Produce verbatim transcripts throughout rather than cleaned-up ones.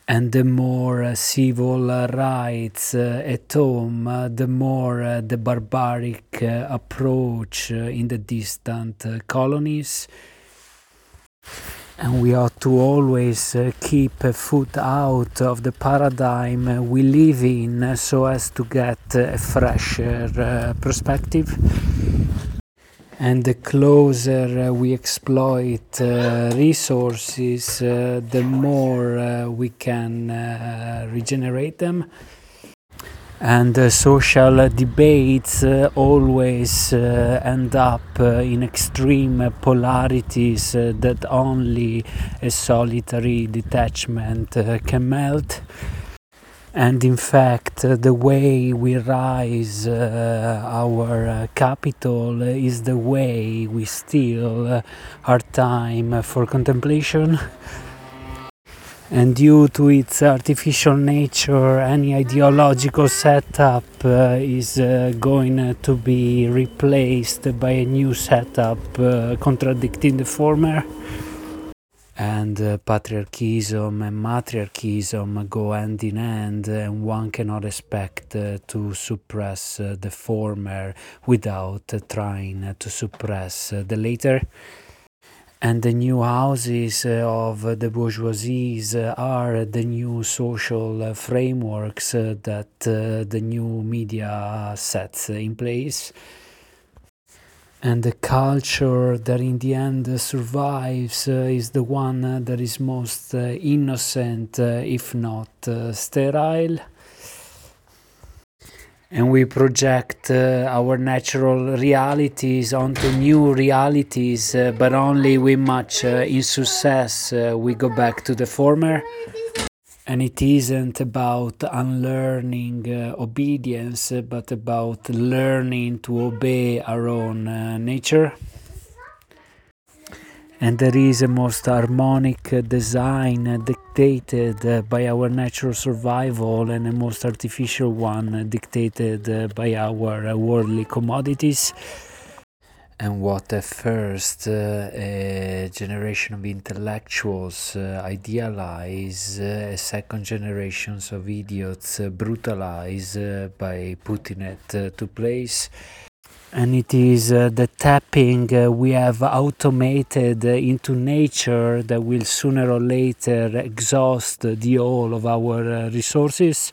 And the more uh, civil uh, rights uh, at home, uh, the more uh, the barbaric uh, approach uh, in the distant uh, colonies. And we ought to always uh, keep a foot out of the paradigm uh, we live in uh, so as to get uh, a fresher uh, perspective. And the closer uh, we exploit uh, resources, uh, the more uh, we can uh, regenerate them. And uh, social uh, debates uh, always uh, end up uh, in extreme uh, polarities uh, that only a solitary detachment uh, can melt. And in fact, uh, the way we rise uh, our uh, capital is the way we steal uh, our time for contemplation. And due to its artificial nature, any ideological setup uh, is uh, going uh, to be replaced by a new setup uh, contradicting the former. And uh, patriarchism and matriarchism go hand in hand, and one cannot expect uh, to suppress uh, the former without uh, trying uh, to suppress uh, the later. And the new houses uh, of uh, the bourgeoisies uh, are the new social uh, frameworks uh, that uh, the new media sets in place. And the culture that in the end uh, survives uh, is the one uh, that is most uh, innocent, uh, if not uh, sterile. And we project uh, our natural realities onto new realities, uh, but only with much uh, insuccess uh, we go back to the former. And it isn't about unlearning uh, obedience, uh, but about learning to obey our own uh, nature. And there is a most harmonic uh, design uh, dictated uh, by our natural survival, and a most artificial one uh, dictated uh, by our uh, worldly commodities. And what at first uh, a generation of intellectuals uh, idealize, uh, a second generations of idiots uh, brutalize uh, by putting it uh, to place. And it is uh, the tapping uh, we have automated uh, into nature that will sooner or later exhaust the whole of our uh, resources.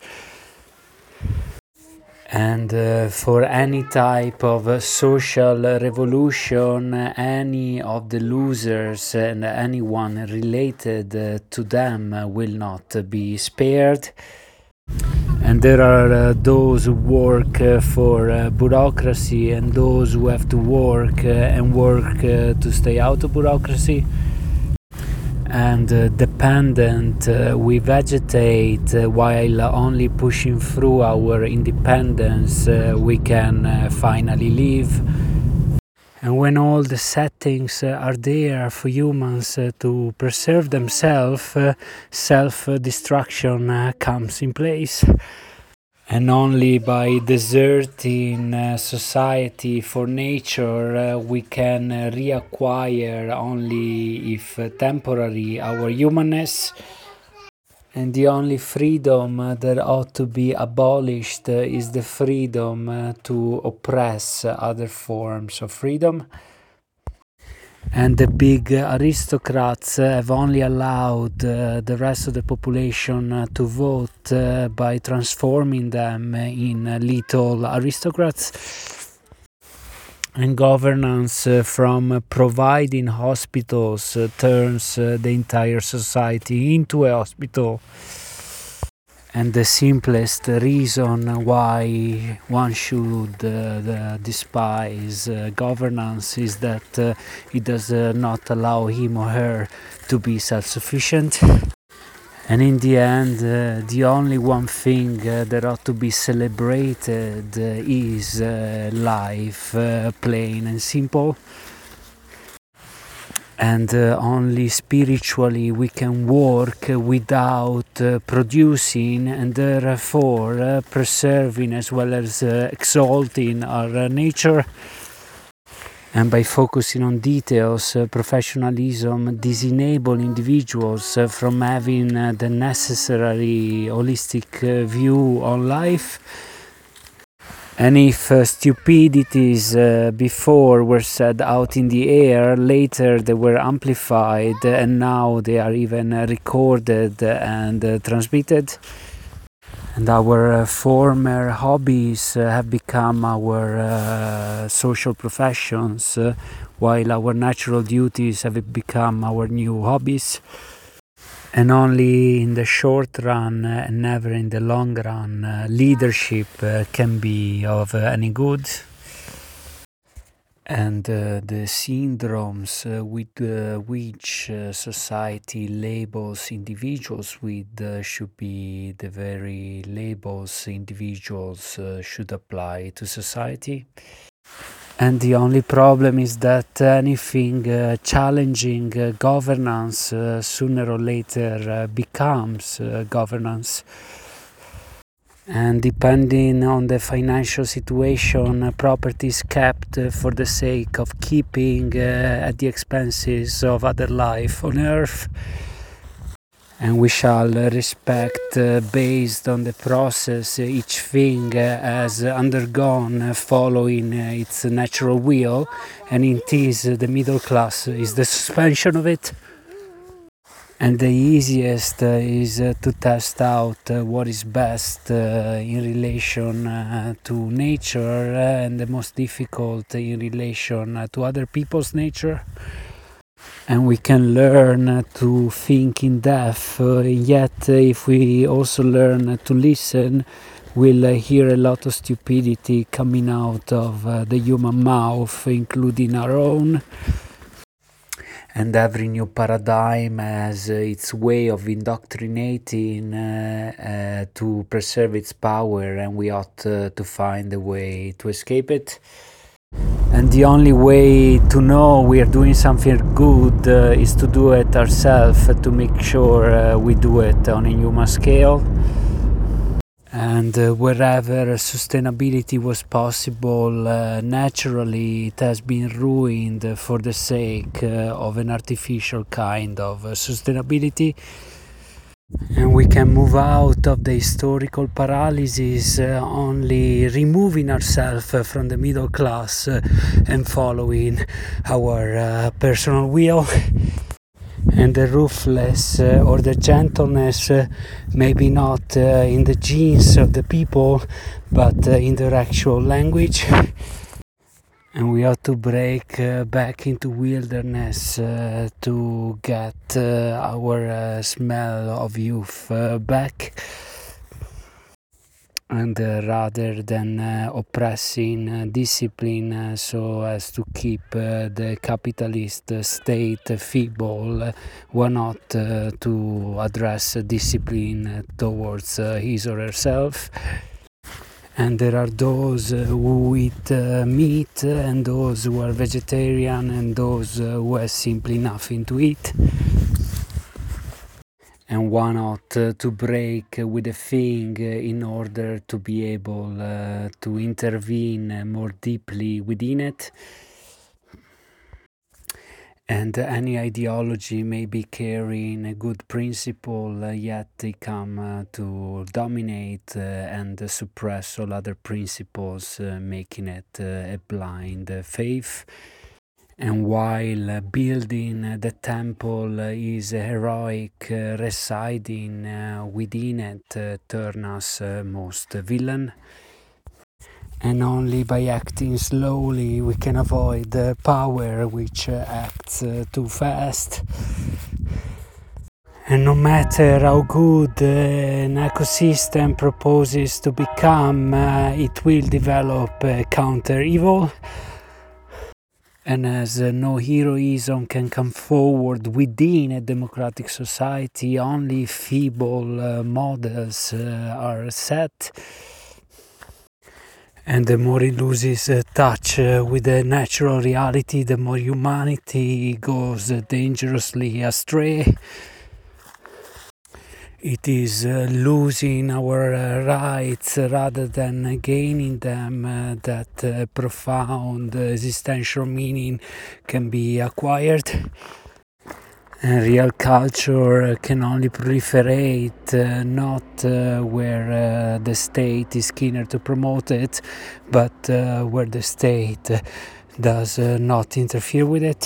And uh, for any type of uh, social revolution, uh, any of the losers and anyone related uh, to them uh, will not uh, be spared. And there are uh, those who work uh, for uh, bureaucracy, and those who have to work uh, and work uh, to stay out of bureaucracy. And uh, dependent, uh, we vegetate uh, while only pushing through our independence uh, we can uh, finally live. And when all the settings uh, are there for humans uh, to preserve themselves, uh, self-destruction uh, comes in place. And only by deserting uh, society for nature uh, we can uh, reacquire, only if uh, temporary, our humanness. And the only freedom uh, that ought to be abolished uh, is the freedom uh, to oppress uh, other forms of freedom. And the big uh, aristocrats uh, have only allowed uh, the rest of the population uh, to vote uh, by transforming them in uh, little aristocrats. And governance uh, from uh, providing hospitals uh, turns uh, the entire society into a hospital. And the simplest reason why one should uh, the, despise uh, governance is that uh, it does uh, not allow him or her to be self-sufficient. And in the end, uh, the only one thing uh, that ought to be celebrated uh, is uh, life, uh, plain and simple. And uh, only spiritually we can work uh, without uh, producing, and therefore uh, preserving as well as uh, exalting our uh, nature. And by focusing on details, uh, professionalism disable individuals uh, from having uh, the necessary holistic uh, view on life. And if uh, stupidities uh, before were said out in the air, later they were amplified, and now they are even uh, recorded and uh, transmitted. And our uh, former hobbies uh, have become our uh, social professions, uh, while our natural duties have become our new hobbies. And only in the short run, uh, and never in the long run, uh, leadership uh, can be of uh, any good. And uh, the syndromes uh, with uh, which uh, society labels individuals with uh, should be the very labels individuals uh, should apply to society. And the only problem is that anything uh, challenging uh, governance uh, sooner or later uh, becomes uh, governance. And depending on the financial situation, uh, property is kept uh, for the sake of keeping uh, at the expenses of other life on earth. And we shall uh, respect uh, based on the process uh, each thing uh, has undergone uh, following uh, its natural will, and it is uh, the middle class is the suspension of it. And the easiest uh, is uh, to test out uh, what is best uh, in relation uh, to nature, uh, and the most difficult in relation uh, to other people's nature. And we can learn uh, to think in depth, uh, yet uh, if we also learn uh, to listen, we'll uh, hear a lot of stupidity coming out of uh, the human mouth, including our own. And every new paradigm has uh, its way of indoctrinating uh, uh, to preserve its power, and we ought uh, to find a way to escape it. And the only way to know we are doing something good uh, is to do it ourselves, uh, to make sure uh, we do it on a human scale. And uh, wherever sustainability was possible, uh, naturally it has been ruined for the sake uh, of an artificial kind of uh, sustainability. And we can move out of the historical paralysis uh, only removing ourselves uh, from the middle class uh, and following our uh, personal will. And the ruthless uh, or the gentleness, uh, maybe not uh, in the genes of the people, but uh, in their actual language. And we ought to break uh, back into wilderness uh, to get uh, our uh, smell of youth uh, back. And uh, rather than uh, oppressing uh, discipline uh, so as to keep uh, the capitalist uh, state feeble, uh, why not uh, to address uh, discipline uh, towards uh, his or herself? And there are those uh, who eat uh, meat, and those who are vegetarian, and those uh, who have simply nothing to eat. And why not uh, to break uh, with a thing uh, in order to be able uh, to intervene uh, more deeply within it? And uh, any ideology may be carrying a good principle, uh, yet they come uh, to dominate uh, and uh, suppress all other principles, uh, making it uh, a blind uh, faith. And while uh, building uh, the temple uh, is heroic, uh, residing uh, within it uh, turn us uh, most villain. And only by acting slowly we can avoid the power which uh, acts uh, too fast. And no matter how good uh, an ecosystem proposes to become, uh, it will develop uh, counter-evil. And as uh, no heroism can come forward within a democratic society, only feeble uh, models uh, are set. And the more it loses uh, touch uh, with the natural reality, the more humanity goes uh, dangerously astray. It is uh, losing our uh, rights rather than gaining them uh, that uh, profound existential meaning can be acquired. And real culture can only proliferate, uh, not uh, where uh, the state is keener to promote it, but uh, where the state does uh, not interfere with it.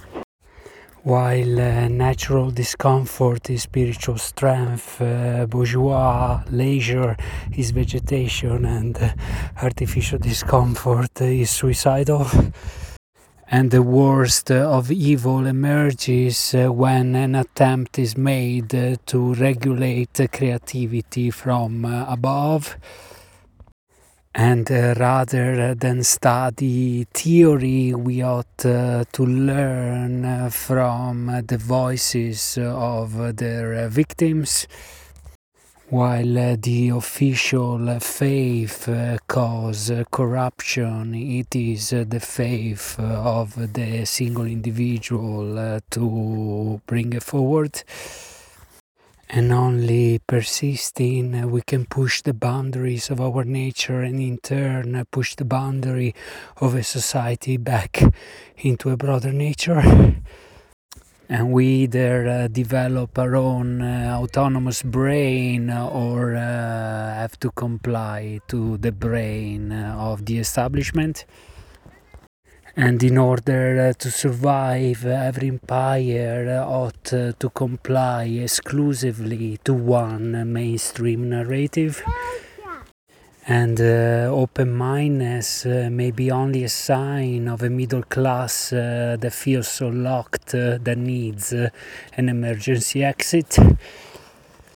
While uh, natural discomfort is spiritual strength, uh, bourgeois leisure is vegetation, and uh, artificial discomfort is suicidal. And the worst of evil emerges uh, when an attempt is made uh, to regulate creativity from uh, above. And uh, rather than study theory, we ought uh, to learn uh, from uh, the voices of their uh, victims. While uh, the official uh, faith uh, cause uh, corruption, it is uh, the faith uh, of the single individual uh, to bring it forward. And only persisting, uh, we can push the boundaries of our nature and in turn uh, push the boundary of a society back into a broader nature. And we either uh, develop our own uh, autonomous brain or uh, have to comply to the brain uh, of the establishment. And in order uh, to survive, uh, every empire uh, ought uh, to comply exclusively to one uh, mainstream narrative. And uh, open-mindedness uh, may be only a sign of a middle class uh, that feels so locked uh, that needs uh, an emergency exit.